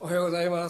おはようございます。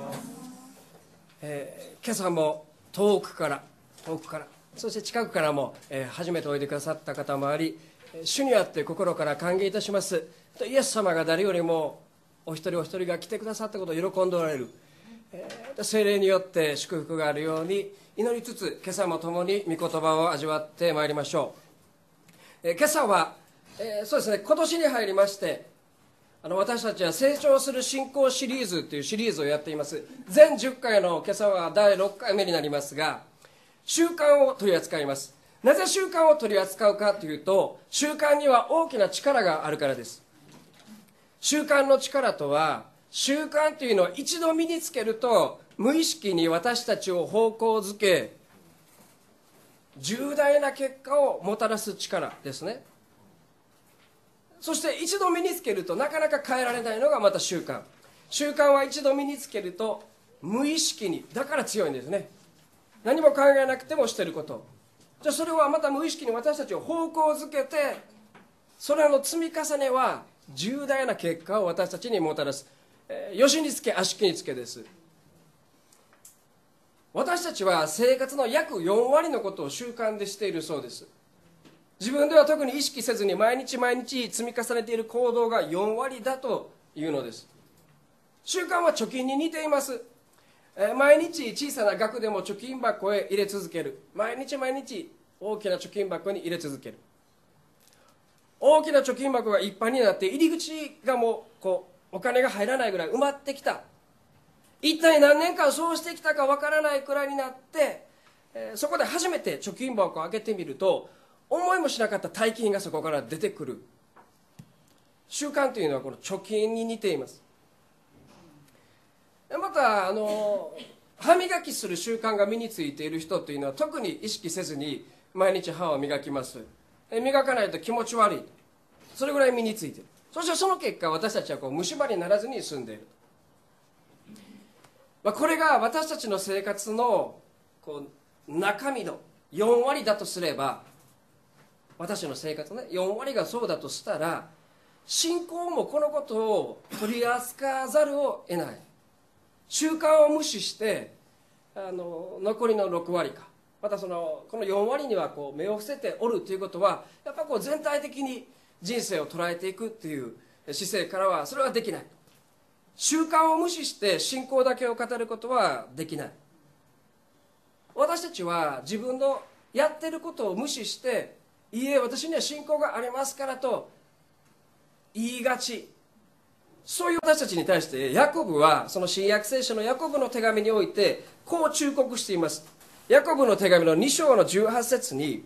今朝も遠くからそして近くからも、初めておいでくださった方もあり、主にあって心から歓迎いたします。イエス様が誰よりもお一人お一人が来てくださったことを喜んでおられる、聖霊によって祝福があるように祈りつつ、今朝も共に御言葉を味わってまいりましょう。今朝は、そうですね、今年に入りまして私たちは成長する信仰シリーズというシリーズをやっています。全10回の今朝は第6回目になりますが、習慣を取り扱います。なぜ習慣を取り扱うかというと、習慣には大きな力があるからです。習慣の力とは、習慣というのは一度身につけると無意識に私たちを方向づけ、重大な結果をもたらす力ですね。そして一度身につけるとなかなか変えられないのがまた習慣。習慣は一度身につけると無意識に、だから強いんですね。何も考えなくてもしていること。じゃあそれはまた無意識に私たちを方向づけて、それの積み重ねは重大な結果を私たちにもたらす。吉につけ悪しきにつけです。私たちは生活の約4割のことを習慣でしているそうです。自分では特に意識せずに毎日毎日積み重ねている行動が4割だというのです。習慣は貯金に似ています。毎日小さな額でも貯金箱へ入れ続ける。毎日毎日大きな貯金箱に入れ続ける。大きな貯金箱がいっぱいになって入り口がもうお金が入らないぐらい埋まってきた。一体何年間そうしてきたかわからないくらいになって、そこで初めて貯金箱を開けてみると、思いもしなかった大金がそこから出てくる。習慣というのはこの貯金に似ています。また歯磨きする習慣が身についている人というのは特に意識せずに毎日歯を磨きます。磨かないと気持ち悪い。それぐらい身についている。そしてその結果、私たちは虫歯にならずに済んでいる。これが私たちの生活の中身の4割だとすれば、私の生活ね、4割がそうだとしたら、信仰もこのことを取り扱わざるを得ない。習慣を無視して残りの6割か、またこの4割には目を伏せておるということは、やっぱ全体的に人生を捉えていくという姿勢からはそれはできない。習慣を無視して信仰だけを語ることはできない。私たちは自分のやっていることを無視して、いいえ私には信仰がありますからと言いがち。そういう私たちに対してヤコブは、その新約聖書のヤコブの手紙においてこう忠告しています。ヤコブの手紙の2章の18節に、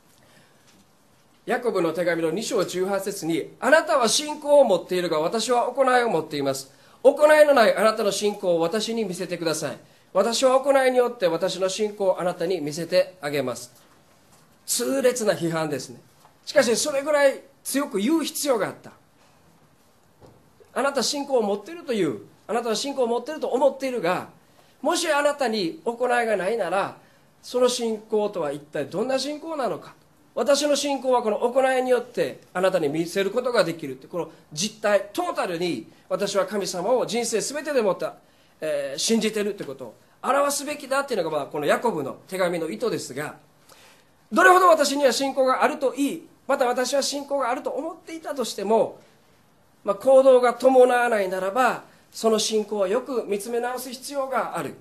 ヤコブの手紙の2章18節に、あなたは信仰を持っているが私は行いを持っています。行いのないあなたの信仰を私に見せてください。私は行いによって私の信仰をあなたに見せてあげます。痛烈な批判ですね。しかしそれぐらい強く言う必要があった。あなた信仰を持っているという、あなたは信仰を持っていると思っているが、もしあなたに行いがないなら、その信仰とは一体どんな信仰なのか。私の信仰はこの行いによってあなたに見せることができる。この実態トータルに、私は神様を人生全てでもった、信じているということを表すべきだというのが、このヤコブの手紙の意図ですが、どれほど私には信仰があるといい、また私は信仰があると思っていたとしても、行動が伴わないならば、その信仰はよく見つめ直す必要がある。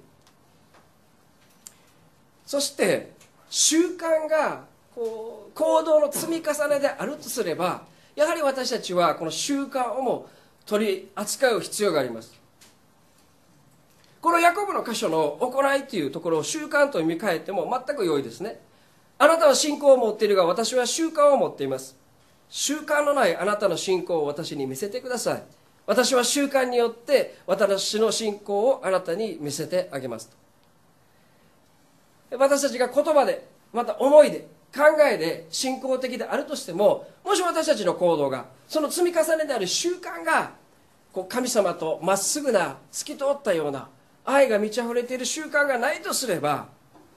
そして習慣が行動の積み重ねであるとすれば、やはり私たちはこの習慣をも取り扱う必要があります。このヤコブの箇所の行いというところを習慣と読み替えても全く良いですね。あなたは信仰を持っているが私は習慣を持っています。習慣のないあなたの信仰を私に見せてください。私は習慣によって私の信仰をあなたに見せてあげますと。私たちが言葉で、また思いで、考えで信仰的であるとしても、もし私たちの行動が、その積み重ねである習慣が神様とまっすぐな透き通ったような愛が満ち溢れている習慣がないとすれば、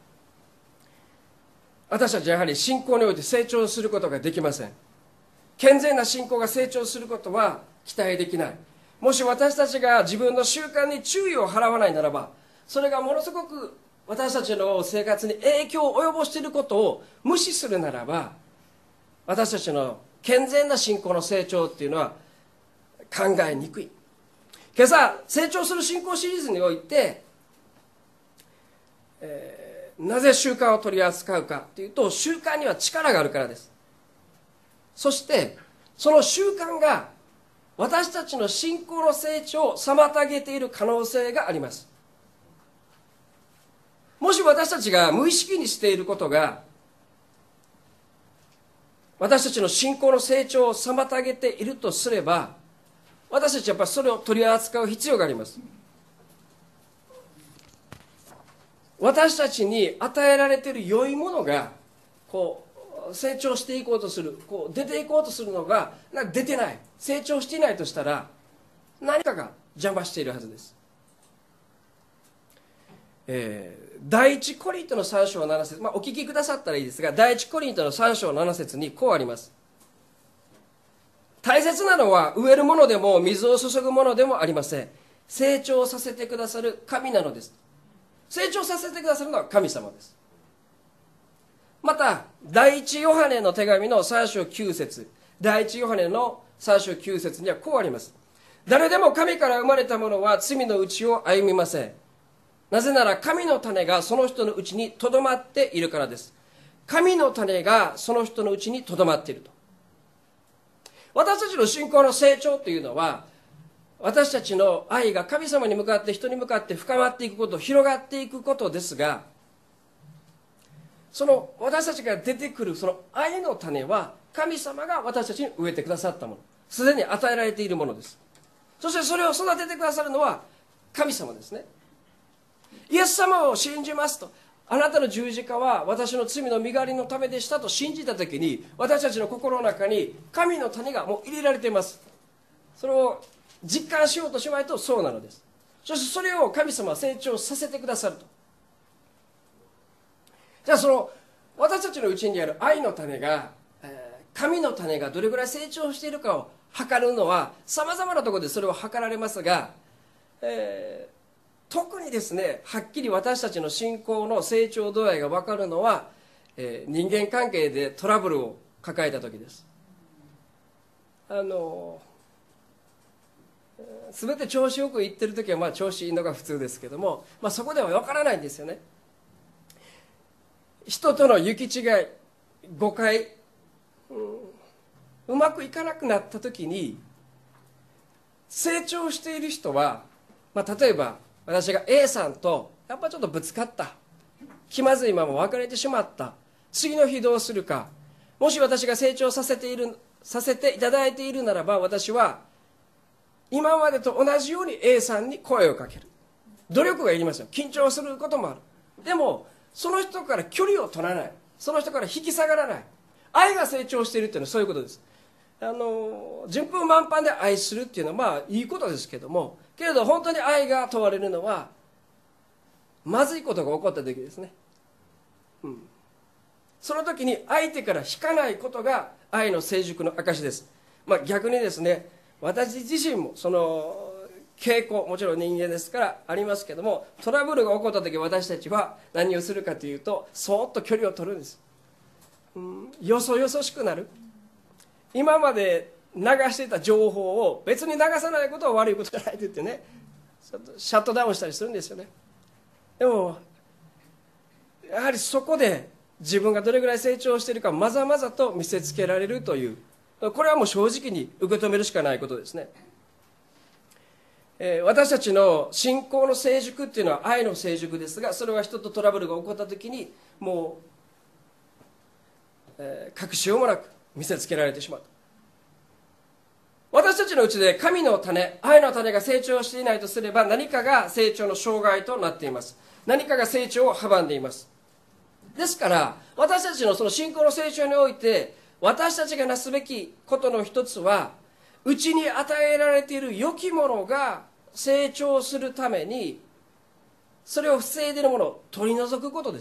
私たちはやはり信仰において成長することができません。健全な信仰が成長することは期待できない。 もし私たちが自分の習慣に注意を払わないならば、それがものすごく私たちの生活に影響を及ぼしていることを無視するならば、私たちの健全な信仰の成長っていうのは考えにくい。今朝、成長する信仰シリーズにおいて、なぜ習慣を取り扱うかというと、習慣には力があるからです。そしてその習慣が私たちの信仰の成長を妨げている可能性があります。もし私たちが無意識にしていることが私たちの信仰の成長を妨げているとすれば、私たちはやっぱりそれを取り扱う必要があります。私たちに与えられている良いものが成長していこうとする、出ていこうとするのが出てない、成長していないとしたら、何かが邪魔しているはずです。第一コリントの3章7節、お聞きくださったらいいですが、第一コリントの3章7節にこうあります。大切なのは植えるものでも水を注ぐものでもありません。成長させてくださる神なのです。成長させてくださるのは神様です。また第一ヨハネの手紙の3章9節、第一ヨハネの3章9節にはこうあります。誰でも神から生まれたものは罪のうちを歩みません。なぜなら神の種がその人のうちにとどまっているからです。神の種がその人のうちにとどまっていると。私たちの信仰の成長というのは、私たちの愛が神様に向かって人に向かって深まっていくこと、広がっていくことですが、その私たちが出てくるその愛の種は神様が私たちに植えてくださったもの、すでに与えられているものです。そしてそれを育ててくださるのは神様ですね。イエス様を信じますと、あなたの十字架は私の罪の身代わりのためでしたと信じたときに、私たちの心の中に神の種がもう入れられています。それを実感しようとしまいとそうなのです。そしてそれを神様は成長させてくださると。じゃあその私たちのうちにある愛の種が、神の種がどれぐらい成長しているかを測るのはさまざまなところでそれを測られますが、特にですね、はっきり私たちの信仰の成長度合いが分かるのは、人間関係でトラブルを抱えた時です。全て調子よくいってる時は調子いいのが普通ですけども、そこでは分からないんですよね。人との行き違い、誤解、うまくいかなくなった時に、成長している人は、例えば私が A さんとやっぱちょっとぶつかった、気まずいまま別れてしまった、次の日どうするか、もし私が成長させていただいているならば、私は今までと同じように A さんに声をかける。努力がいりますよ。緊張することもある。でもその人から距離を取らない、その人から引き下がらない、愛が成長しているっていうのはそういうことです。順風満帆で愛するっていうのはいいことですけども、けれど本当に愛が問われるのはまずいことが起こった時ですね。その時に相手から引かないことが愛の成熟の証です。逆にですね、私自身もその傾向、もちろん人間ですからありますけども、トラブルが起こった時、私たちは何をするかというと、そーっと距離を取るんです。よそよそしくなる。今まで流していた情報を別に流さないことは悪いことじゃないと言ってね、シャットダウンしたりするんですよね。でもやはりそこで自分がどれぐらい成長しているかまざまざと見せつけられるという、これはもう正直に受け止めるしかないことですね。私たちの信仰の成熟っていうのは愛の成熟ですが、それは人とトラブルが起こった時にもう、隠しようもなく見せつけられてしまう。私たちのうちで神の種、愛の種が成長していないとすれば、何かが成長の障害となっています。何かが成長を阻んでいます。ですから私たちのその信仰の成長において、私たちがなすべきことの一つは、うちに与えられている良きものが成長するために、それを防いでいるものを取り除くことです。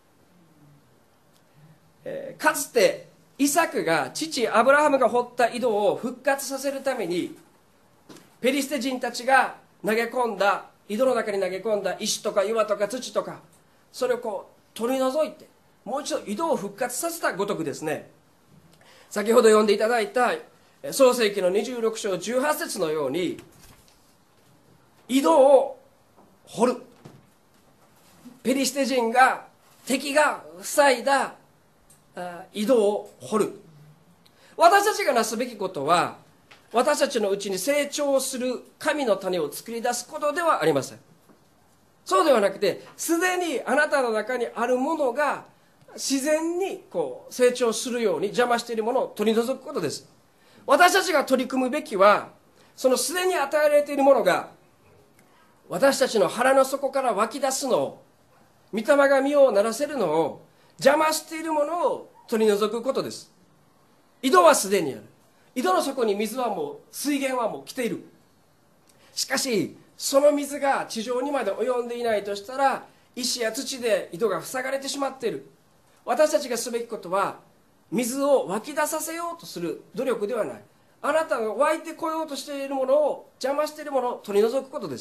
かつてイサクが父アブラハムが掘った井戸を復活させるためにペリシテ人たちが投げ込んだ、井戸の中に投げ込んだ石とか岩とか土とか、それを取り除いてもう一度井戸を復活させたごとくですね、先ほど読んでいただいた創世記の26章18節のように、井戸を掘る、ペリシテ人が、敵が塞いだ井戸を掘る。私たちがなすべきことは、私たちのうちに成長する神の種を作り出すことではありません。そうではなくて、すでにあなたの中にあるものが自然に成長するように邪魔しているものを取り除くことです。私たちが取り組むべきは、そのすでに与えられているものが私たちの腹の底から湧き出すのを、御霊が実をならせるのを邪魔しているものを取り除くことです。井戸はすでにある。井戸の底に水はもう、水源はもう来ている。しかしその水が地上にまで及んでいないとしたら、石や土で井戸が塞がれてしまっている。私たちがすべきことは、水を湧き出させようとする努力ではない。あなたが湧いてこようとしているものを、邪魔しているものを取り除くことです。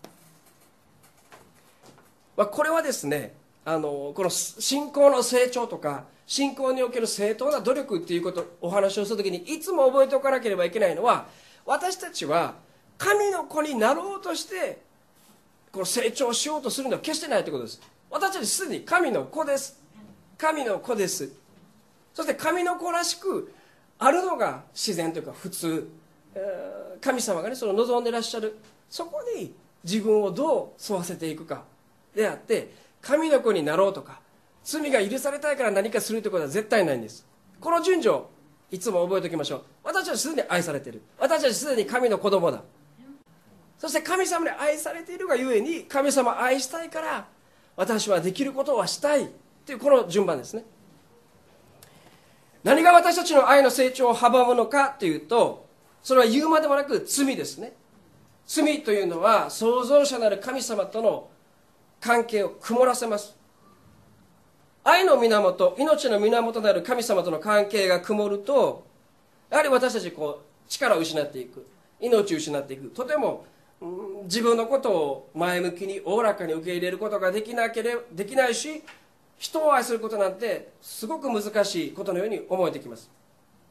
これはですね、この信仰の成長とか信仰における正当な努力っていうことをお話をするときに、いつも覚えておかなければいけないのは、私たちは神の子になろうとしてこの成長しようとするのは決してないということです。私たちすでに神の子です。神の子です。そして神の子らしくあるのが自然というか普通、神様がね、その望んでいらっしゃる、そこに自分をどう沿わせていくかであって、神の子になろうとか罪が許されたいから何かするということは絶対ないんです。この順序をいつも覚えておきましょう。私たちすでに愛されている。私たちすでに神の子供だ。そして神様に愛されているがゆえに、神様を愛したいから私はできることはしたいという、この順番ですね。何が私たちの愛の成長を阻むのかというと、それは言うまでもなく罪ですね。罪というのは創造者なる神様との関係を曇らせます。愛の源、命の源なる神様との関係が曇ると、やはり私たち力を失っていく、命を失っていく、とても自分のことを前向きにおおらかに受け入れることができないし、人を愛することなんてすごく難しいことのように思えてきます。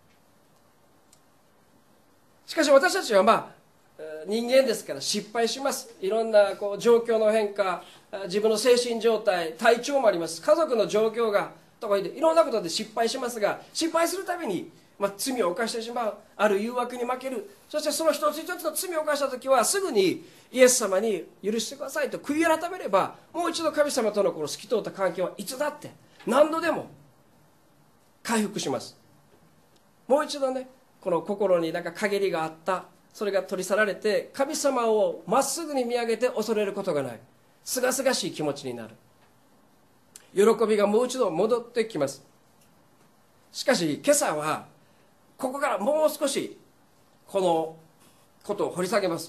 しかし私たちは人間ですから失敗します。いろんな状況の変化、自分の精神状態、体調もあります。家族の状況がとかいろんなことで失敗しますが、失敗するたびに、罪を犯してしまう、ある誘惑に負ける。そしてその一つ一つの罪を犯したときはすぐにイエス様に許してくださいと悔い改めれば、もう一度神様とのこの透き通った関係はいつだって何度でも回復します。もう一度ね、この心に陰りがあった、それが取り去られて、神様をまっすぐに見上げて恐れることがない、すがすがしい気持ちになる。喜びがもう一度戻ってきます。しかし今朝はここからもう少しこのことを掘り下げます。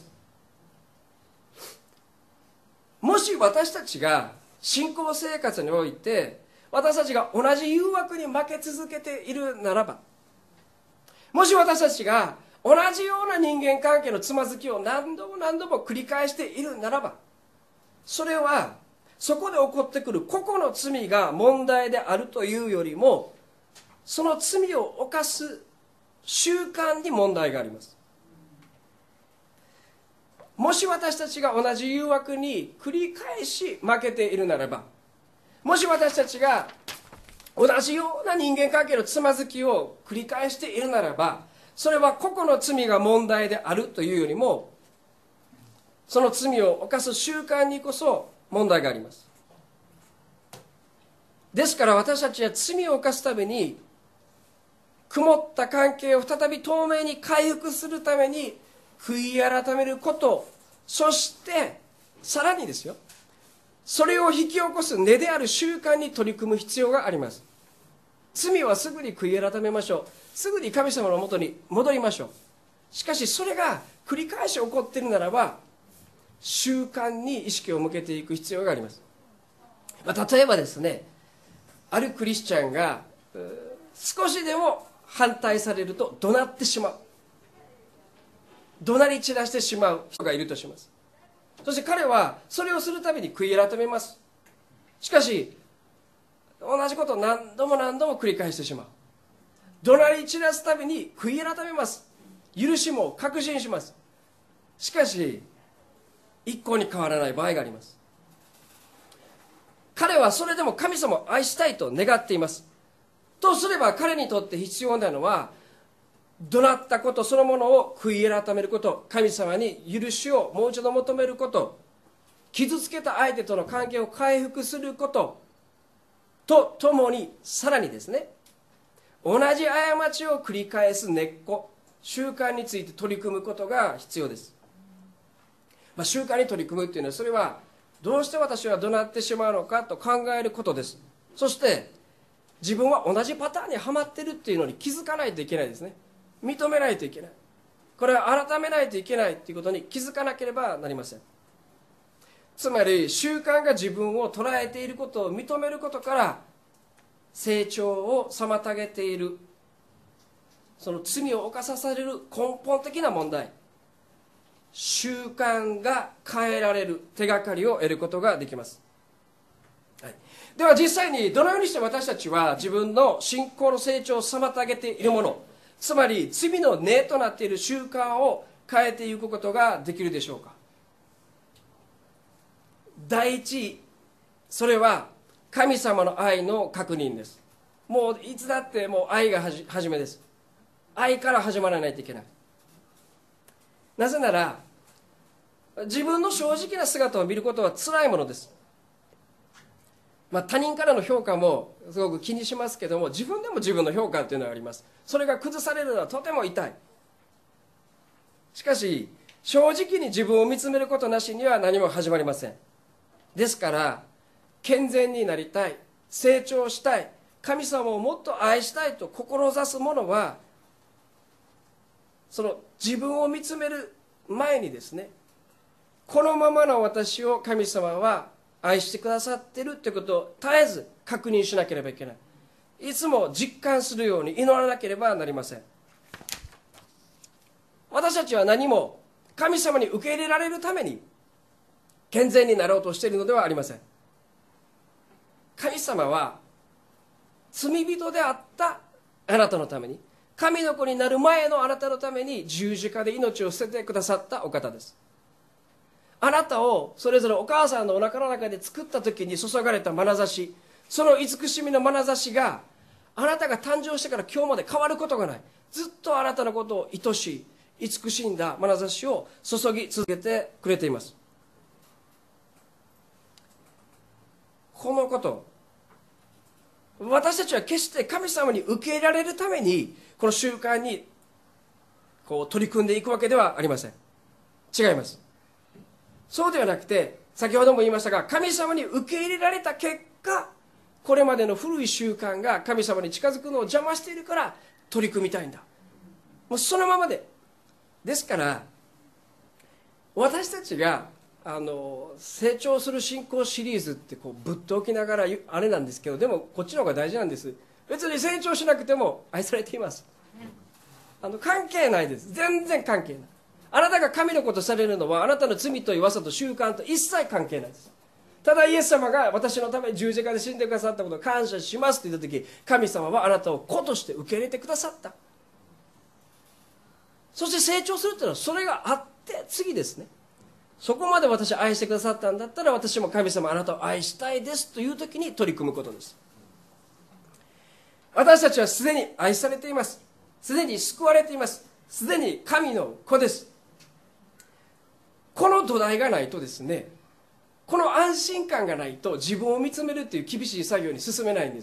もし私たちが信仰生活において私たちが同じ誘惑に負け続けているならば、もし私たちが同じような人間関係のつまずきを何度も何度も繰り返しているならば、それはそこで起こってくる個々の罪が問題であるというよりも、その罪を犯す習慣に問題があります。もし私たちが同じ誘惑に繰り返し負けているならば、もし私たちが同じような人間関係のつまずきを繰り返しているならば、それは個々の罪が問題であるというよりも、その罪を犯す習慣にこそ問題があります。ですから私たちは罪を犯すために、曇った関係を再び透明に回復するために悔い改めること、そしてさらにですよ、それを引き起こす根である習慣に取り組む必要があります。罪はすぐに悔い改めましょう。すぐに神様のもとに戻りましょう。しかしそれが繰り返し起こっているならば、習慣に意識を向けていく必要があります。例えばですね、あるクリスチャンが少しでも反対されると怒鳴ってしまう。 怒鳴り散らしてしまう人がいるとします。そして彼はそれをするたびに悔い改めます。しかし同じことを何度も何度も繰り返してしまう。怒鳴り散らすたびに悔い改めます。許しも確信します。しかし一向に変わらない場合があります。彼はそれでも神様を愛したいと願っています。とすれば彼にとって必要なのは、怒鳴ったことそのものを悔い改めること、神様に許しをもう一度求めること、傷つけた相手との関係を回復することとともに、さらにですね、同じ過ちを繰り返す根っこ、習慣について取り組むことが必要です。習慣に取り組むというのは、それはどうして私は怒鳴ってしまうのかと考えることです。そして自分は同じパターンにはまっているというのに気づかないといけないですね。認めないといけない。これは改めないといけないということに気づかなければなりません。つまり習慣が自分を捉えていることを認めることから成長を妨げている、その罪を犯さされる根本的な問題、習慣が変えられる手がかりを得ることができます。はい、では実際にどのようにして私たちは自分の信仰の成長を妨げているもの、つまり罪の根となっている習慣を変えていくことができるでしょうか。第一、それは神様の愛の確認です。もういつだってもう愛が始めです。愛から始まらないといけない。なぜなら自分の正直な姿を見ることは辛いものです。他人からの評価もすごく気にしますけども、自分でも自分の評価というのがあります。それが崩されるのはとても痛い。しかし正直に自分を見つめることなしには何も始まりません。ですから健全になりたい、成長したい、神様をもっと愛したいと志す者は、その自分を見つめる前にですね、このままの私を神様は愛してくださっているということを絶えず確認しなければいけない。いつも実感するように祈らなければなりません。私たちは何も神様に受け入れられるために健全になろうとしているのではありません。神様は罪人であったあなたのために、神の子になる前のあなたのために十字架で命を捨ててくださったお方です。あなたをそれぞれお母さんのお腹の中で作った時に注がれた眼差し、その慈しみの眼差しがあなたが誕生してから今日まで変わることがない。ずっとあなたのことを愛しい、慈しんだ眼差しを注ぎ続けてくれています。このこと、私たちは決して神様に受け入れられるためにこの習慣に取り組んでいくわけではありません。違います。そうではなくて、先ほども言いましたが、神様に受け入れられた結果、これまでの古い習慣が神様に近づくのを邪魔しているから取り組みたいんだ。もうそのままで。ですから私たちが成長する信仰シリーズってぶっと置きながらあれなんですけど、でもこっちの方が大事なんです。別に成長しなくても愛されています。関係ないです。全然関係ない。あなたが神の子とされるのはあなたの罪と弱さと習慣と一切関係ないです。ただイエス様が私のために十字架で死んでくださったことを感謝しますと言った時、神様はあなたを子として受け入れてくださった。そして成長するというのはそれがあって次ですね。そこまで私を愛してくださったんだったら、私も神様あなたを愛したいですという時に取り組むことです。私たちはすでに愛されています。すでに救われています。すでに神の子です。この土台がないとですね、この安心感がないと自分を見つめるという厳しい作業に進めないんです。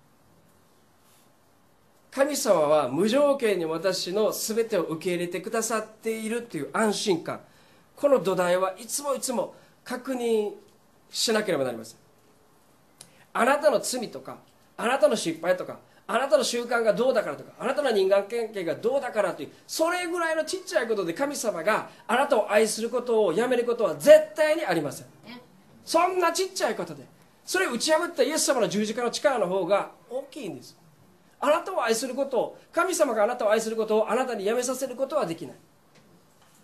神様は無条件に私の全てを受け入れてくださっているという安心感、この土台はいつもいつも確認しなければなりません。あなたの罪とか、あなたの失敗とか、あなたの習慣がどうだからとか、あなたの人間関係がどうだからという、それぐらいのちっちゃいことで神様があなたを愛することをやめることは絶対にありません。そんなちっちゃいことで、それを打ち破ったイエス様の十字架の力の方が大きいんです。あなたを愛することを、神様があなたを愛することをあなたにやめさせることはできない。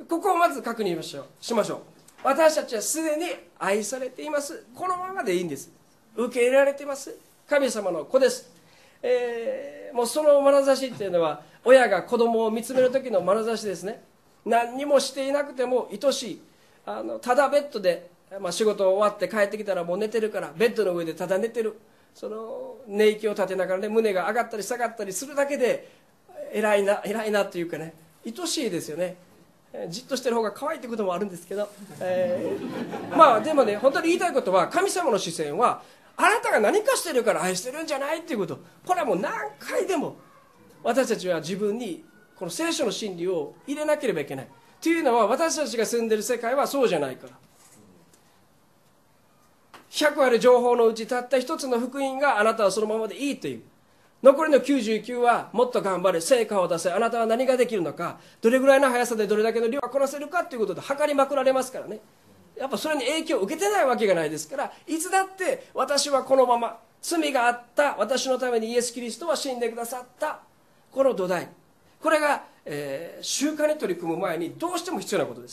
ここをまず確認しましょう。私たちはすでに愛されています。このままでいいんです。受け入れられています。神様の子です。もうその眼差しっていうのは、親が子供を見つめる時の眼差しですね。何にもしていなくても愛しい。ただベッドで、仕事終わって帰ってきたらもう寝てるから、ベッドの上でただ寝てる。その寝息を立てながらね、胸が上がったり下がったりするだけで偉いなっていうかね、愛しいですよね。じっとしてる方が可愛いってこともあるんですけど、でもね、本当に言いたいことは、神様の視線はあなたが何かしてるから愛してるんじゃないっていうこと。これはもう何回でも私たちは自分にこの聖書の真理を入れなければいけない。というのは、私たちが住んでる世界はそうじゃないから。100ある情報のうちたった一つの福音があなたはそのままでいいという。残りの99はもっと頑張れ、成果を出せ、あなたは何ができるのか、どれぐらいの速さでどれだけの量がこなせるかということで測りまくられますからね。やっぱそれに影響を受けてないわけがないですから、いつだって私はこのまま、罪があった、私のためにイエス・キリストは死んでくださった、この土台、これが、習慣に取り組む前にどうしても必要なことです。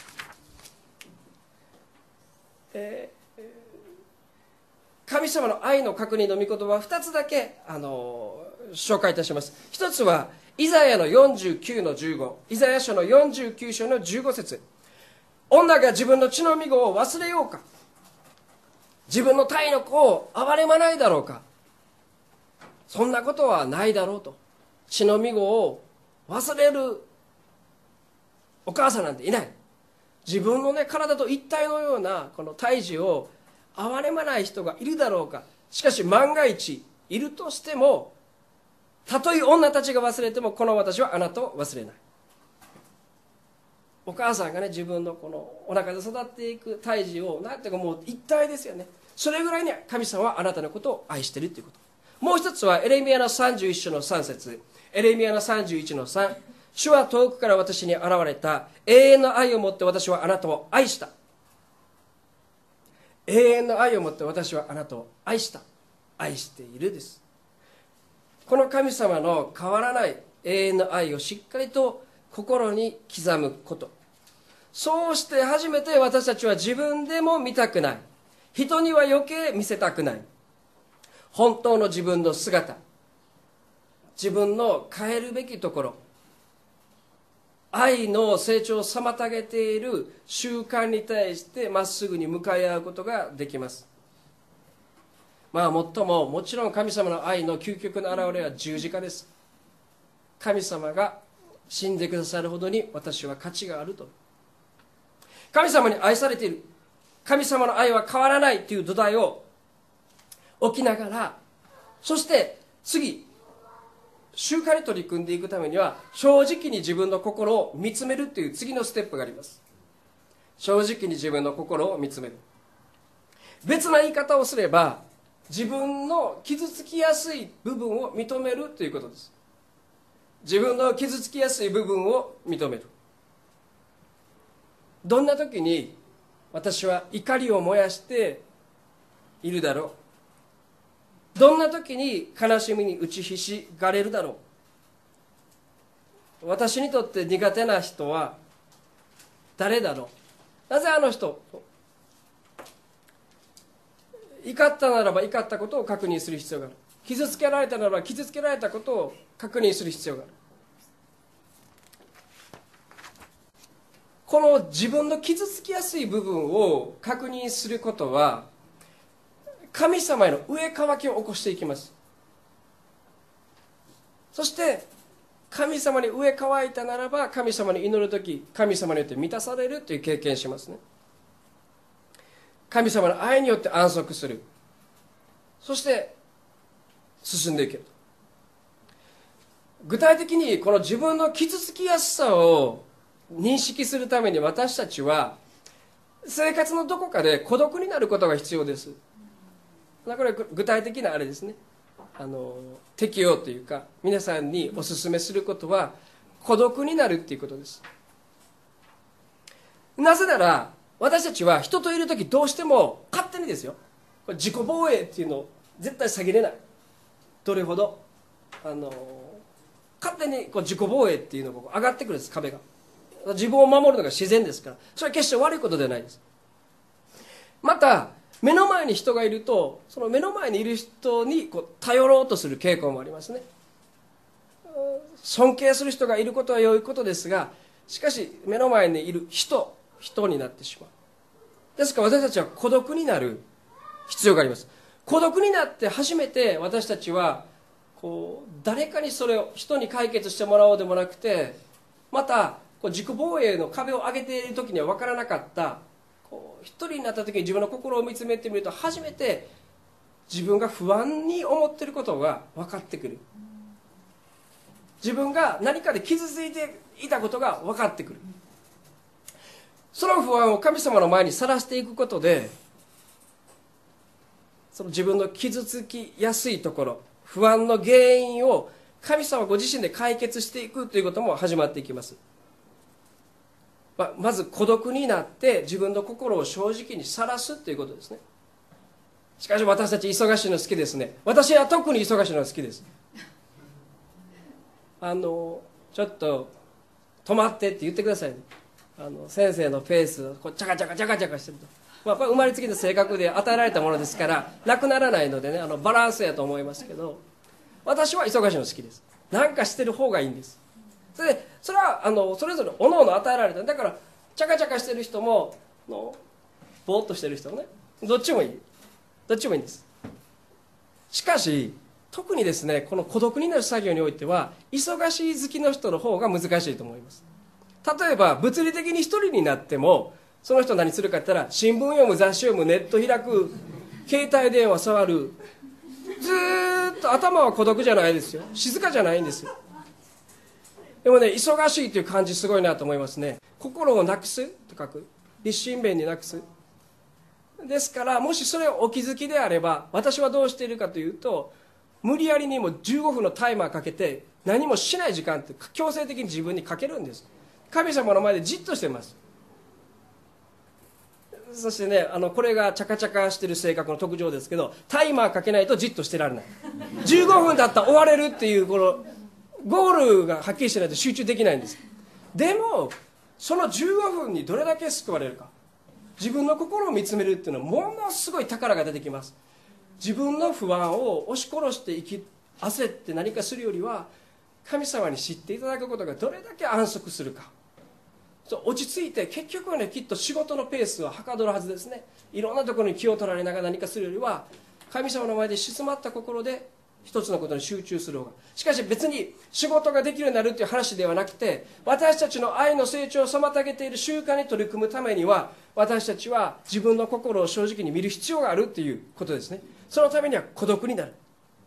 神様の愛の確認の御言葉は2つだけ、紹介いたします。1つはイザヤの49の15、イザヤ書の49章の15節、女が自分の血のみ子を忘れようか、自分の胎の子を憐れまないだろうか、そんなことはないだろうと。血のみ子を忘れるお母さんなんていない。自分のね、体と一体のようなこの胎児を憐れまない人がいるだろうか。しかし万が一いるとしても、たとえ女たちが忘れても、この私はあなたを忘れない。お母さんがね、自分のこのお腹で育っていく胎児を、なんていうかもう一体ですよね。それぐらいに神様はあなたのことを愛しているということ。もう一つはエレミヤの31章の3節、エレミヤの31の3、主は遠くから私に現れた。永遠の愛をもって私はあなたを愛した。永遠の愛をもって私はあなたを愛した。愛しているです。この神様の変わらない永遠の愛をしっかりと心に刻むこと。そうして初めて私たちは自分でも見たくない。人には余計見せたくない。本当の自分の姿。自分の変えるべきところ。愛の成長を妨げている習慣に対してまっすぐに向かい合うことができます。もちろん神様の愛の究極の表れは十字架です。神様が死んでくださるほどに私は価値があると。神様に愛されている。神様の愛は変わらないという土台を置きながら、そして次、習慣に取り組んでいくためには、正直に自分の心を見つめるという次のステップがあります。正直に自分の心を見つめる。別な言い方をすれば、自分の傷つきやすい部分を認めるということです。自分の傷つきやすい部分を認める。どんな時に私は怒りを燃やしているだろう。どんな時に悲しみに打ちひしがれるだろう。私にとって苦手な人は誰だろう。なぜあの人、怒ったならば怒ったことを確認する必要がある。傷つけられたならば傷つけられたことを確認する必要がある。この自分の傷つきやすい部分を確認することは、神様への上かわきを起こしていきます。そして神様に上乾いたならば、神様に祈るとき、神様によって満たされるという経験しますね。神様の愛によって安息する。そして進んでいける。具体的にこの自分の傷つきやすさを認識するために、私たちは生活のどこかで孤独になることが必要です。これ具体的なあれですね。適用というか、皆さんにお勧めすることは孤独になるっていうことです。なぜなら私たちは人といるとき、どうしても勝手にですよ、これ自己防衛っていうのを絶対下げれない。どれほど勝手にこう自己防衛っていうのが上がってくるんです、壁が。 自分を守るのが自然ですから、それは決して悪いことではないです。また目の前に人がいると、その目の前にいる人に頼ろうとする傾向もありますね。尊敬する人がいることは良いことですが、しかし目の前にいる人になってしまう。ですから私たちは孤独になる必要があります。孤独になって初めて私たちは誰かにそれを人に解決してもらおうでもなくて、また自己防衛の壁を上げている時には分からなかった一人になった時に自分の心を見つめてみると、初めて自分が不安に思っていることが分かってくる。自分が何かで傷ついていたことが分かってくる。その不安を神様の前にさらしていくことで、その自分の傷つきやすいところ、不安の原因を神様ご自身で解決していくということも始まっていきます。まず孤独になって自分の心を正直にさらすということですね。しかし私たち忙しいの好きですね。私は特に忙しいの好きです。ちょっと止まってって言ってくださいね。先生のペースをチャカチャカチャカチャカしてると、これ生まれつきの性格で与えられたものですからなくならないのでね、バランスやと思いますけど、私は忙しいの好きです。なんかしてる方がいいんです。それはそれぞれおのおの与えられた。だからチャカチャカしてる人もぼーっとしてる人もね、どっちもいいんです。しかし特にですね、この孤独になる作業においては忙しい好きの人の方が難しいと思います。例えば物理的に一人になっても、その人何するかって言ったら、新聞読む、雑誌読む、ネット開く、携帯電話触る、ずーっと頭は孤独じゃないですよ。静かじゃないんですよ。でもね、忙しいという感じすごいなと思いますね。心をなくすと書く、立身弁になくす。ですからもしそれをお気づきであれば、私はどうしているかというと、無理やりにも15分のタイマーかけて何もしない時間って強制的に自分にかけるんです。神様の前でじっとしてます。そしてね、これがチャカチャカしてる性格の特徴ですけど、タイマーかけないとじっとしてられない。15分だったら終われるっていうこのゴールがはっきりしてないと集中できないんです。でもその15分にどれだけ救われるか、自分の心を見つめるっていうのはものすごい宝が出てきます。自分の不安を押し殺して焦って何かするよりは、神様に知っていただくことがどれだけ安息するか。落ち着いて、結局はね、きっと仕事のペースははかどるはずですね。いろんなところに気を取られながら何かするよりは、神様の前で静まった心で一つのことに集中する方が。しかし別に仕事ができるようになるという話ではなくて、私たちの愛の成長を妨げている習慣に取り組むためには、私たちは自分の心を正直に見る必要があるということですね。そのためには孤独になる。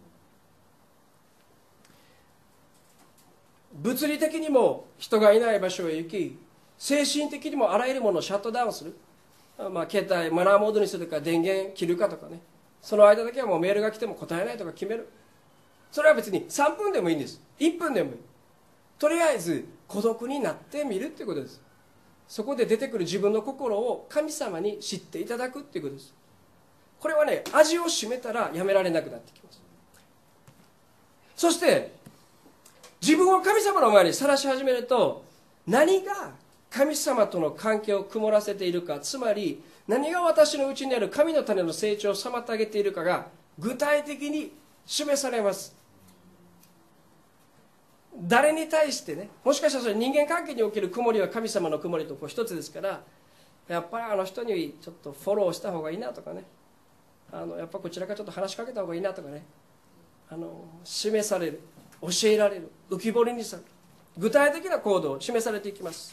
物理的にも人がいない場所へ行き、精神的にもあらゆるものをシャットダウンする。携帯マナーモードにするか電源切るかとかね、その間だけはもうメールが来ても答えないとか決める。それは別に3分でもいいんです。1分でもいい。とりあえず孤独になってみるということです。そこで出てくる自分の心を神様に知っていただくということです。これはね、味を占めたらやめられなくなってきます。そして自分を神様の前にさらし始めると、何が神様との関係を曇らせているか、つまり何が私のうちにある神の種の成長を妨げているかが具体的に示されます。誰に対してね、もしかしたらそれ人間関係における曇りは神様の曇りと一つですから、やっぱりあの人にちょっとフォローした方がいいなとかね、やっぱこちらからちょっと話しかけた方がいいなとかね、示される、教えられる、浮き彫りにされる、具体的な行動を示されていきます。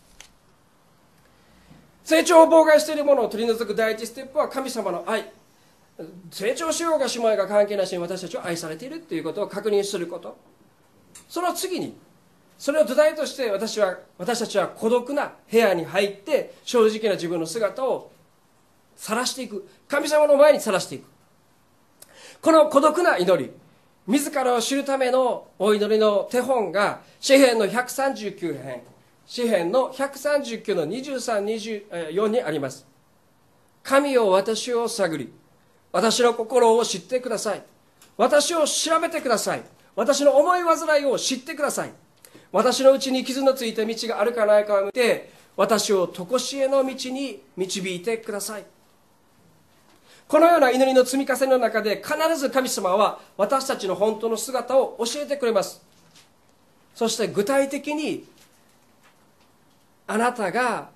成長を妨害しているものを取り除く第一ステップは神様の愛。成長しようがしまいが関係なしに私たちは愛されているということを確認すること。その次に、それを土台として私たちは孤独な部屋に入って正直な自分の姿を晒していく。神様の前に晒していく。この孤独な祈り、自らを知るためのお祈りの手本が詩編の139編、詩編の139の23、24にあります。神よ、私を探り、私の心を知ってください。私を調べてください。私の思い煩いを知ってください。 私のうちに傷のついた道があるかないかを見て、私を常しえの道に導いてください。このような祈りの積み重ねの中で、必ず神様は私たちの本当の姿を教えてくれます。そして具体的に、あなたが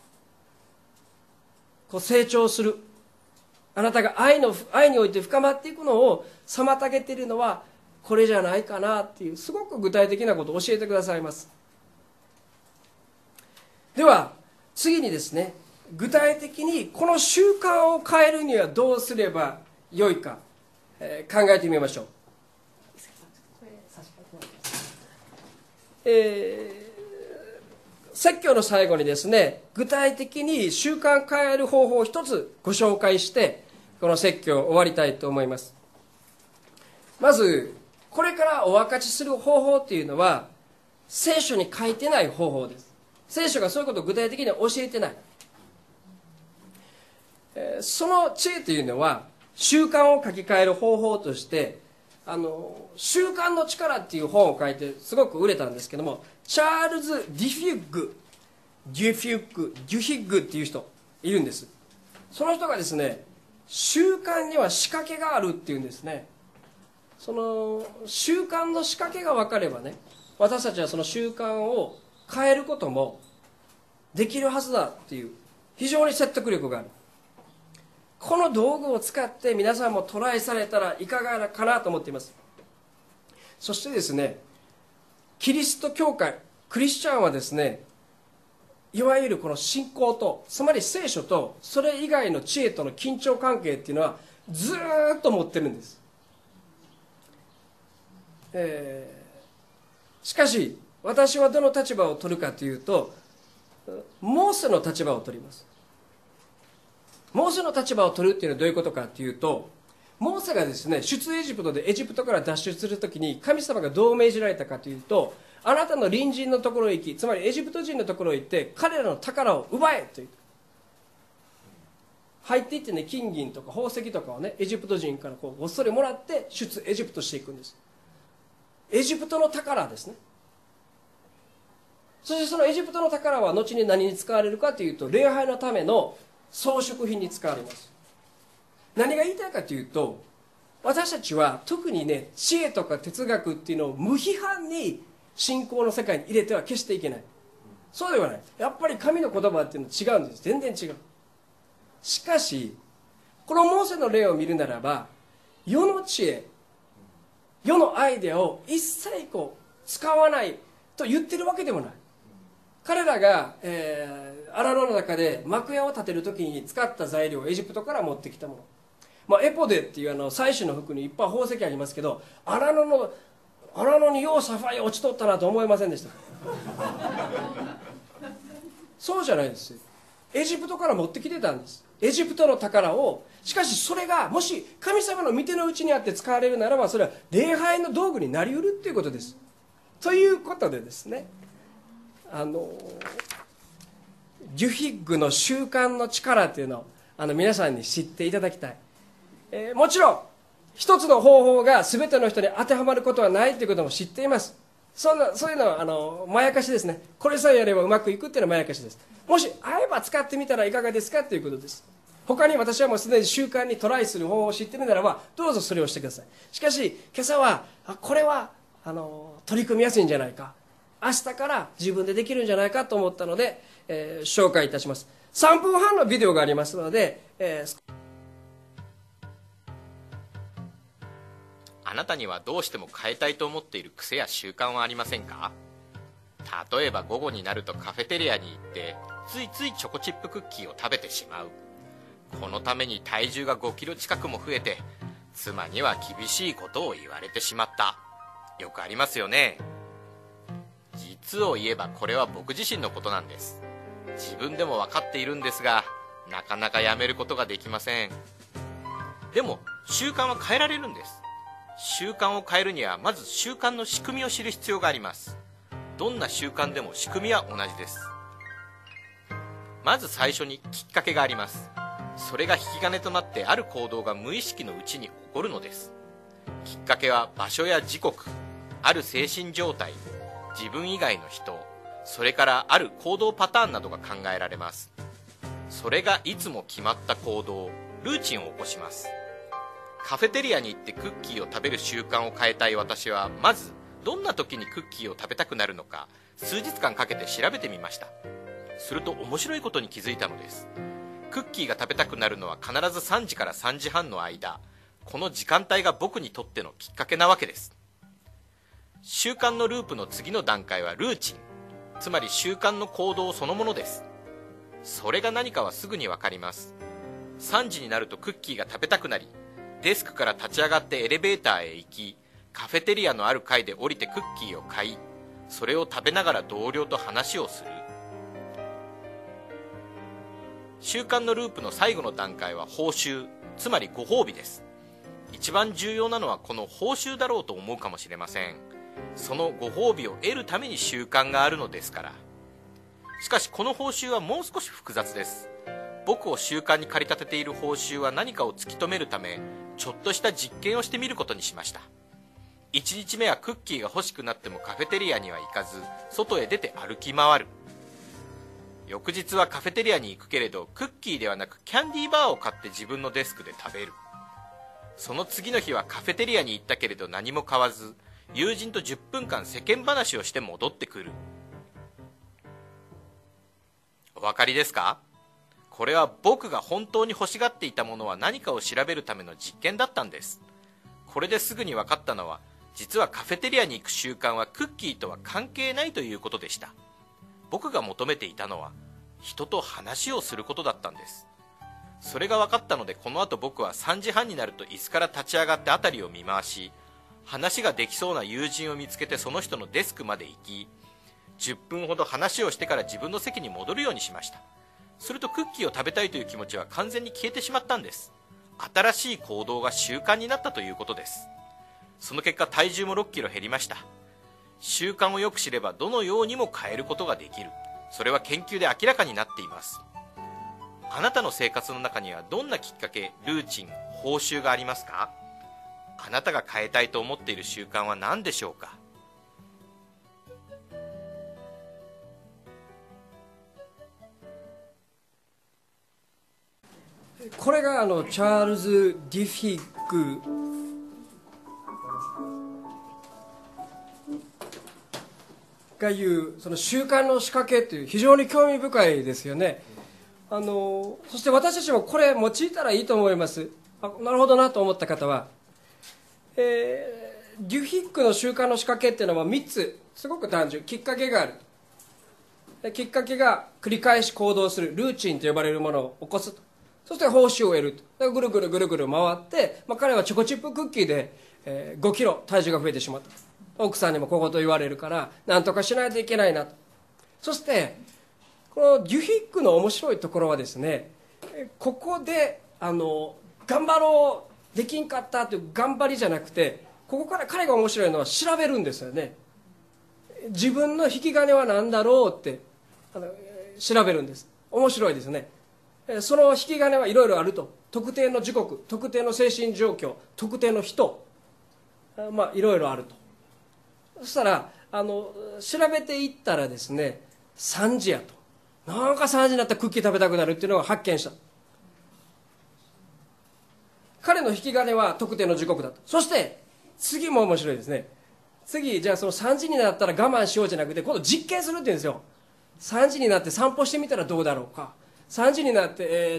成長する、あなたが愛において深まっていくのを妨げているのはこれじゃないかなっていう、すごく具体的なことを教えてくださいます。では次にですね、具体的にこの習慣を変えるにはどうすればよいか、考えてみましょう。説教の最後にですね、具体的に習慣変える方法を一つご紹介してこの説教を終わりたいと思います。まずこれからお分かちする方法っていうのは、聖書に書いてない方法です。聖書がそういうことを具体的には教えてない。その知恵というのは、習慣を書き換える方法として習慣の力っていう本を書いてすごく売れたんですけども、チャールズ・デュヒッグっていう人いるんです。その人がですね、習慣には仕掛けがあるっていうんですね。その習慣の仕掛けが分かればね、私たちはその習慣を変えることもできるはずだっていう、非常に説得力がある。この道具を使って皆さんもトライされたらいかがかなと思っています。そしてですね、キリスト教会、クリスチャンはですね、いわゆるこの信仰と、つまり聖書とそれ以外の知恵との緊張関係っていうのはずーっと持ってるんです。しかし私はどの立場を取るかというと、モーセの立場を取ります。モーセの立場を取るっていうのはどういうことかというと、モーセがですね、出エジプトでエジプトから脱出するときに神様がどう命じられたかというと、あなたの隣人のところへ行き、つまりエジプト人のところへ行って彼らの宝を奪えという、入っていってね、金銀とか宝石とかをね、エジプト人からこうごっそりもらって出エジプトしていくんです。エジプトの宝ですね。そしてそのエジプトの宝は後に何に使われるかというと、礼拝のための装飾品に使われます。何が言いたいかというと、私たちは特にね、知恵とか哲学っていうのを無批判に信仰の世界に入れては決していけない。そうではない。やっぱり神の言葉っていうのは違うんです。全然違う。しかしこのモーセの例を見るならば、世の知恵、世のアイデアを一切使わないと言ってるわけでもない。彼らが、荒野の中で幕屋を建てる時に使った材料をエジプトから持ってきたもの、エポデっていう祭司の服にいっぱい宝石ありますけど、荒野にようサファイア落ちとったなと思いませんでしたそうじゃないですよ。エジプトから持ってきてたんです。エジプトの宝を。しかしそれがもし神様の御手の内にあって使われるならば、それは礼拝の道具になりうるっていうことです。ということでですね、デュヒッグの習慣の力というのを皆さんに知っていただきたい。もちろん一つの方法が全ての人に当てはまることはないということも知っています。そういうのはまやかしですね。これさえやればうまくいくっていうのはまやかしです。もし合えば使ってみたらいかがですかということです。他に私はもうすでに習慣にトライする方法を知っているならば、どうぞそれをしてください。しかし今朝はこれは取り組みやすいんじゃないか、明日から自分でできるんじゃないかと思ったので、紹介いたします。3分半のビデオがありますので、 あなたにはどうしても変えたいと思っている癖や習慣はありませんか？例えば午後になるとカフェテリアに行ってついついチョコチップクッキーを食べてしまう。このために体重が5キロ近くも増えて、妻には厳しいことを言われてしまった。よくありますよね。実を言えばこれは僕自身のことなんです。自分でも分かっているんですが、なかなかやめることができません。でも習慣は変えられるんです。習慣を変えるにはまず習慣の仕組みを知る必要があります。どんな習慣でも仕組みは同じです。まず最初にきっかけがあります。それが引き金となってある行動が無意識のうちに起こるのです。きっかけは場所や時刻、ある精神状態、 自分以外の人、それからある行動パターンなどが考えられます。それがいつも決まった行動、ルーチンを起こします。カフェテリアに行ってクッキーを食べる習慣を変えたい私は、まずどんな時にクッキーを食べたくなるのか数日間かけて調べてみました。すると面白いことに気づいたのです。クッキーが食べたくなるのは必ず3時から3時半の間、この時間帯が僕にとってのきっかけなわけです。習慣のループの次の段階はルーチン、つまり習慣の行動そのものです。それが何かはすぐにわかります。3時になるとクッキーが食べたくなり、デスクから立ち上がってエレベーターへ行き、カフェテリアのある階で降りてクッキーを買い、それを食べながら同僚と話をする。習慣のループの最後の段階は報酬、つまりご褒美です。一番重要なのはこの報酬だろうと思うかもしれません。そのご褒美を得るために習慣があるのですから。しかしこの報酬はもう少し複雑です。僕を習慣に駆り立てている報酬は何かを突き止めるため、ちょっとした実験をしてみることにしました。1日目はクッキーが欲しくなってもカフェテリアには行かず、外へ出て歩き回る。翌日はカフェテリアに行くけれど、クッキーではなくキャンディーバーを買って自分のデスクで食べる。その次の日はカフェテリアに行ったけれど何も買わず、友人と10分間世間話をして戻ってくる。お分かりですか？これは僕が本当に欲しがっていたものは何かを調べるための実験だったんです。これですぐに分かったのは、実はカフェテリアに行く習慣はクッキーとは関係ないということでした。僕が求めていたのは人と話をすることだったんです。それが分かったので、この後僕は3時半になると椅子から立ち上がって辺りを見回し、話ができそうな友人を見つけてその人のデスクまで行き、10分ほど話をしてから自分の席に戻るようにしました。するとクッキーを食べたいという気持ちは完全に消えてしまったんです。新しい行動が習慣になったということです。その結果体重も6キロ減りました。習慣をよく知ればどのようにも変えることができる。それは研究で明らかになっています。あなたの生活の中にはどんなきっかけ、ルーチン、報酬がありますか？あなたが変えたいと思っている習慣は何でしょうか？ これがチャールズ・ディフィックが言うその習慣の仕掛けという、非常に興味深いですよね。そして私たちもこれ用いたらいいと思います。なるほどなと思った方は、デュフィックの習慣の仕掛けっていうのは3つ、すごく単純。きっかけがある。きっかけが繰り返し行動する、ルーチンと呼ばれるものを起こすと。そして報酬を得ると。ぐるぐるぐるぐる回って、彼はチョコチップクッキーで、5キロ体重が増えてしまった。奥さんにもここと言われるから何とかしないといけないなと。そしてこのデュフィックの面白いところはですね、ここで頑張ろう、できんかったという頑張りじゃなくて、ここから彼が面白いのは調べるんですよね。自分の引き金は何だろうって調べるんです。面白いですね。その引き金はいろいろあると。特定の時刻、特定の精神状況、特定の人、いろいろあると。そしたら調べていったらですね、3時やと。なんか3時になったらクッキー食べたくなるっていうのを発見した。彼の引き金は特定の時刻だと。そして次も面白いですね。次、じゃあその3時になったら我慢しようじゃなくて、今度実験するって言うんですよ。3時になって散歩してみたらどうだろうか。3時になって、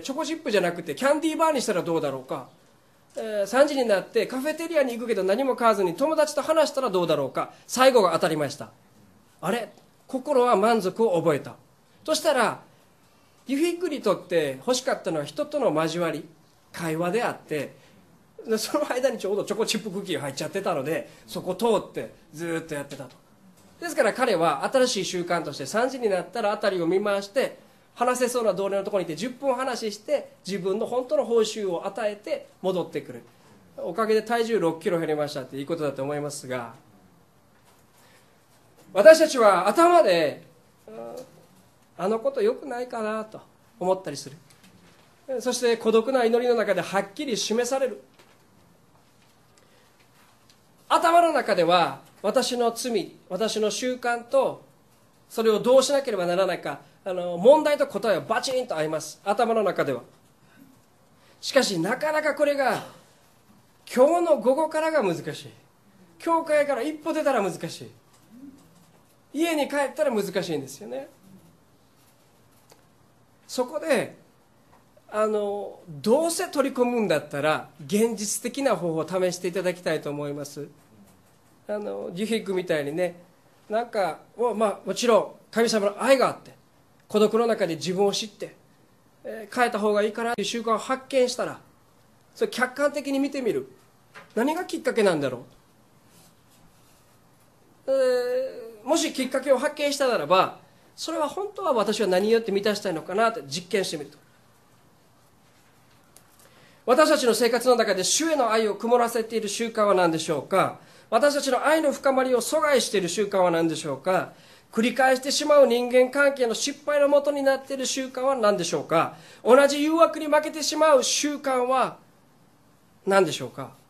チョコチップじゃなくてキャンディーバーにしたらどうだろうか。3時になってカフェテリアに行くけど何も買わずに友達と話したらどうだろうか。最後が当たりました。あれ、心は満足を覚えた。そしたらデュフィックにとって欲しかったのは人との交わり、会話であって、その間にちょうどチョコチップクッキーが入っちゃってたので、そこ通ってずっとやってたと。ですから彼は新しい習慣として3時になったら辺りを見回して、話せそうな同僚のところにいて10分話して、自分の本当の報酬を与えて戻ってくる。おかげで体重6キロ減りましたっていいことだと思いますが、私たちは頭であのこと良くないかなと思ったりする。そして孤独な祈りの中ではっきり示される。頭の中では私の罪、私の習慣とそれをどうしなければならないか、問題と答えはバチンと合います、頭の中では。しかしなかなかこれが今日の午後からが難しい。教会から一歩出たら難しい。家に帰ったら難しいんですよね。そこでどうせ取り込むんだったら現実的な方法を試していただきたいと思います。デュヒックみたいにね、なんかもちろん神様の愛があって孤独の中で自分を知って、変えた方がいいかなという習慣を発見したら、それ客観的に見てみる。何がきっかけなんだろう、もしきっかけを発見したならば、それは本当は私は何によって満たしたいのかなと実験してみると、私たちの生活の中で主への愛を曇らせている習慣は何でしょうか。私たちの愛の深まりを阻害している習慣は何でしょうか。繰り返してしまう人間関係の失敗のもとになっている習慣は何でしょうか。同じ誘惑に負けてしまう習慣は何でしょうか。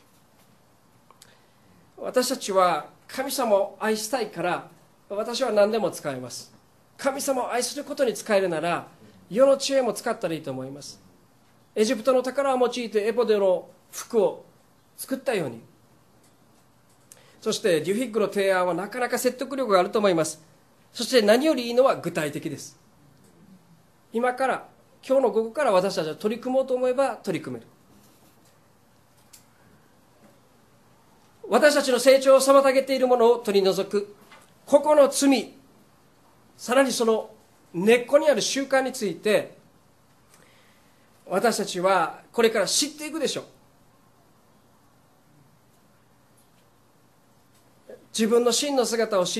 私たちは神様を愛したいから、私は何でも使います。神様を愛することに使えるなら世の知恵も使ったらいいと思います。エジプトの宝を用いてエポデの服を作ったように、そしてデュヒックの提案はなかなか説得力があると思います。そして何よりいいのは具体的です。今から今日の午後から私たちは取り組もうと思えば取り組める。私たちの成長を妨げているものを取り除く個々の罪、さらにその根っこにある習慣について私たちはこれから知っていくでしょう。自分の真の姿を知って、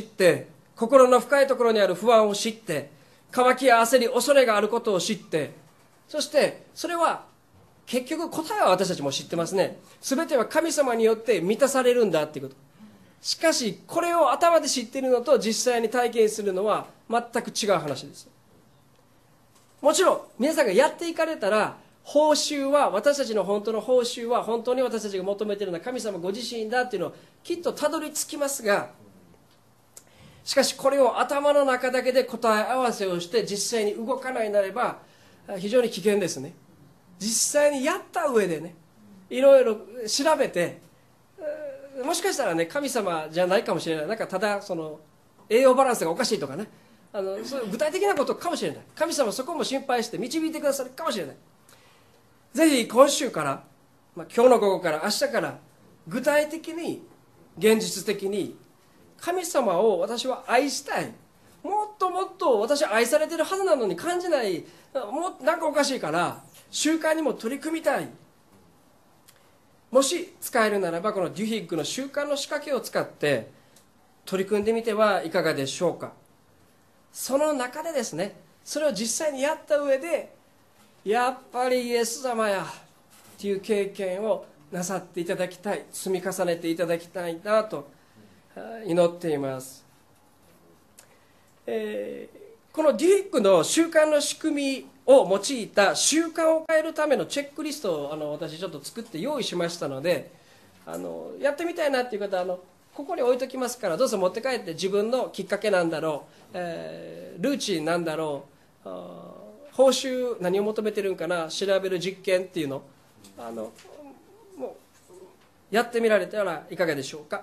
心の深いところにある不安を知って、渇きや焦り、恐れがあることを知って、そしてそれは結局答えは私たちも知ってますね。全ては神様によって満たされるんだっていうこと。しかしこれを頭で知っているのと実際に体験するのは全く違う話です。もちろん皆さんがやっていかれたら、報酬は、私たちの本当の報酬は本当に私たちが求めているのは神様ご自身だっていうのをきっとたどり着きますが、しかしこれを頭の中だけで答え合わせをして実際に動かないなれば非常に危険ですね。実際にやった上でね、いろいろ調べて、もしかしたらね、神様じゃないかもしれない。なんかただその栄養バランスがおかしいとかね、そういう具体的なことかもしれない。神様はそこも心配して導いてくださるかもしれない。ぜひ今週から、今日の午後から明日から具体的に現実的に神様を私は愛したい、もっともっと私は愛されているはずなのに感じない、なんかおかしいから習慣にも取り組みたい。もし使えるならばこのデュヒックの習慣の仕掛けを使って取り組んでみてはいかがでしょうか。その中でですね、それを実際にやった上でやっぱりイエス様やという経験をなさっていただきたい、積み重ねていただきたいなと祈っています。このデュヒックの習慣の仕組みを用いた習慣を変えるためのチェックリストを私ちょっと作って用意しましたので、やってみたいなっていう方はここに置いときますから、どうぞ持って帰って自分のきっかけなんだろう、ルーチンなんだろう、報酬何を求めてるんかな、調べる実験っていうのもうやってみられたらいかがでしょうか。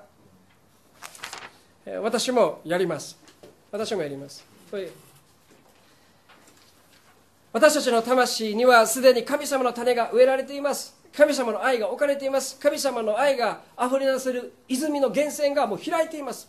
私もやります。私たちの魂にはすでに神様の種が植えられています。神様の愛が置かれています。神様の愛があふれ出せる泉の源泉がもう開いています。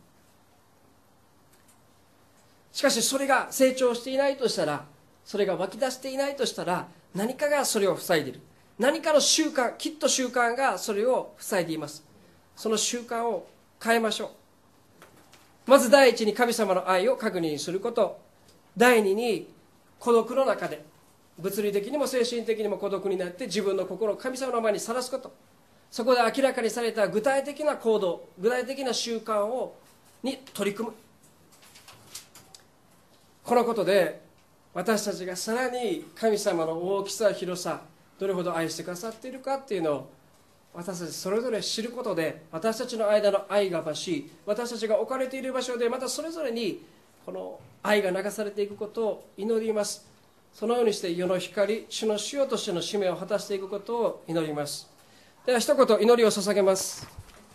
しかしそれが成長していないとしたら、それが湧き出していないとしたら、何かがそれを塞いでいる。何かの習慣、きっと習慣がそれを塞いでいます。その習慣を変えましょう。まず第一に神様の愛を確認すること。第二に孤独の中で、物理的にも精神的にも孤独になって自分の心を神様の前にさらすこと。そこで明らかにされた具体的な行動、具体的な習慣に取り組む。このことで私たちがさらに神様の大きさ、広さ、どれほど愛してくださっているかっていうのを私たちそれぞれ知ることで、私たちの間の愛が増し、私たちが置かれている場所でまたそれぞれにこの愛が流されていくことを祈ります。そのようにして世の光、主の使用としての使命を果たしていくことを祈ります。では一言祈りを捧げます。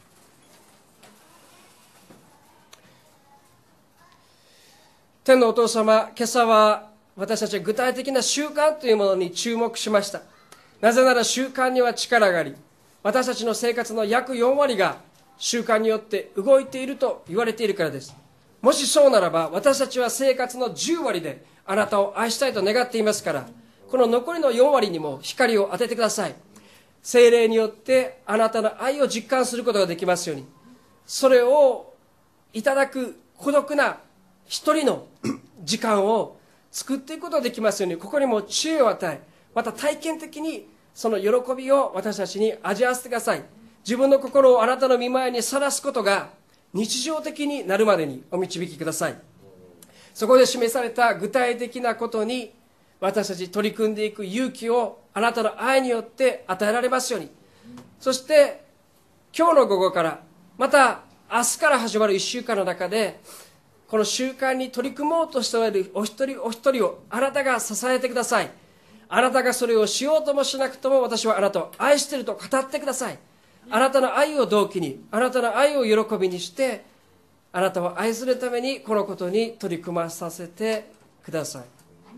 天のお父様、今朝は私たちは具体的な習慣というものに注目しました。なぜなら習慣には力があり、私たちの生活の約4割が習慣によって動いていると言われているからです。もしそうならば、私たちは生活の10割であなたを愛したいと願っていますから、この残りの4割にも光を当ててください。聖霊によってあなたの愛を実感することができますように、それをいただく孤独な一人の時間を作っていくことができますように、ここにも知恵を与え、また体験的にその喜びを私たちに味わわせてください。自分の心をあなたの御前にさらすことが日常的になるまでにお導きください。そこで示された具体的なことに私たち取り組んでいく勇気をあなたの愛によって与えられますように。そして今日の午後からまた明日から始まる1週間の中で、この習慣に取り組もうとしておられるお一人お一人をあなたが支えてください。あなたがそれをしようともしなくとも、私はあなたを愛していると語ってください。あなたの愛を動機に、あなたの愛を喜びにして、あなたを愛するためにこのことに取り組まさせてください。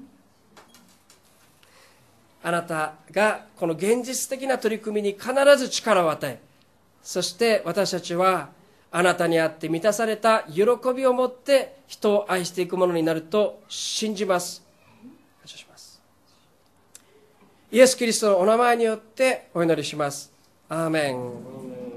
あなたがこの現実的な取り組みに必ず力を与え、そして私たちはあなたにあって満たされた喜びを持って人を愛していくものになると信じます。感謝します。イエス・キリストのお名前によってお祈りします。アーメン。